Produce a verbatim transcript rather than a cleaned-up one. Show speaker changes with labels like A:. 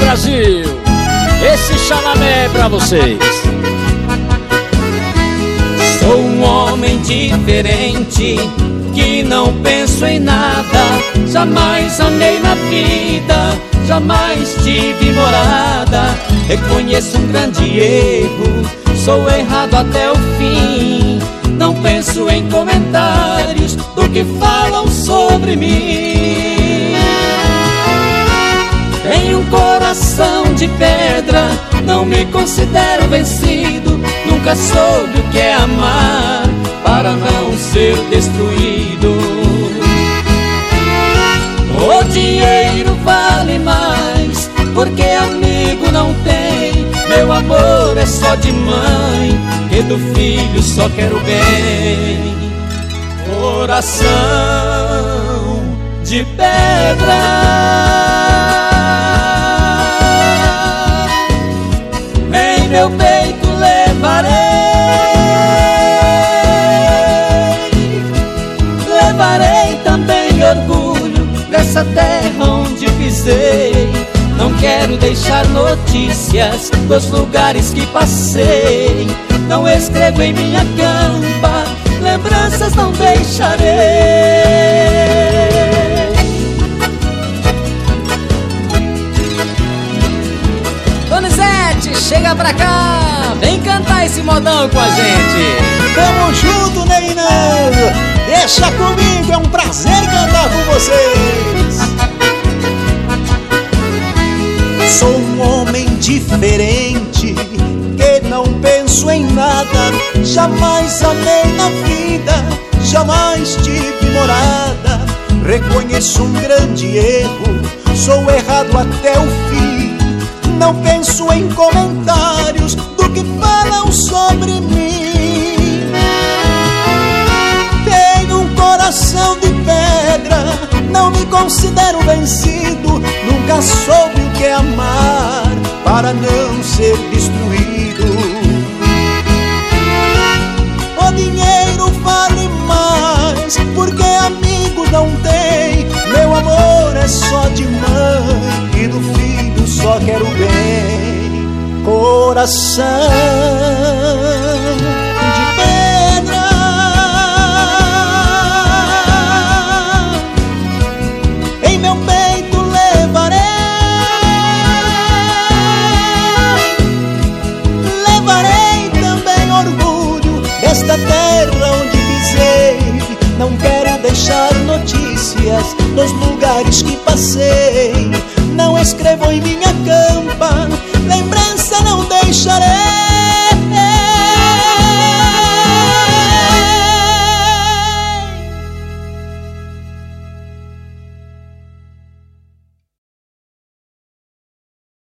A: Brasil, esse chamamé é pra vocês.
B: Sou um homem diferente, que não penso em nada. Jamais amei na vida, jamais tive morada. Reconheço um grande erro, sou errado até o fim. Não penso em comentários do que falam sobre mim. Tenho um coração de pedra, não me considero vencido. Nunca soube o que é amar, para não ser destruído. O dinheiro vale mais, porque amigo não tem. Meu amor é só de mãe, que do filho só quero bem. Coração de pedra, em meu peito levarei, levarei também orgulho dessa terra onde pisei. Não quero deixar notícias dos lugares que passei. Não escrevo em minha campa, lembranças não deixarei.
C: Donizete, chega pra cá, vem cantar esse modão com a gente.
D: Tamo junto, Neinão. Deixa comigo, é um prazer cantar com vocês. Sou um homem diferente, que não penso em nada. Jamais amei na vida, jamais tive morada. Reconheço um grande erro, sou errado até o fim. Não penso em comentários do que falam sobre mim. Tenho um coração de pedra, não me considero vencido. Nunca soube o que é amar, para não ser destruído. O dinheiro vale mais, porque amigo não tem. Meu amor é só de mãe, e do filho só quero bem. Coração de pedra, em meu peito levarei, levarei também orgulho desta terra onde pisei. Não quero deixar notícias dos lugares que passei. Não escrevo em minha